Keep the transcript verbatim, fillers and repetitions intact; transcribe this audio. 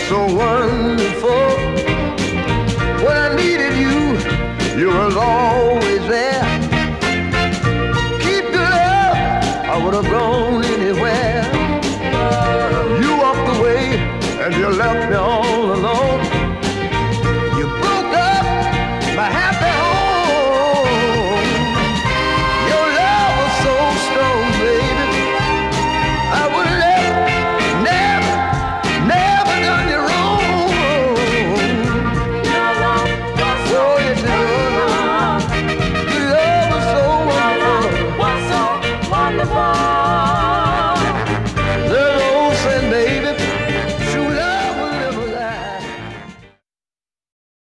so wonderful. When I needed you, you was always there. Keep your love, I would have gone anywhere. You walked away and you left me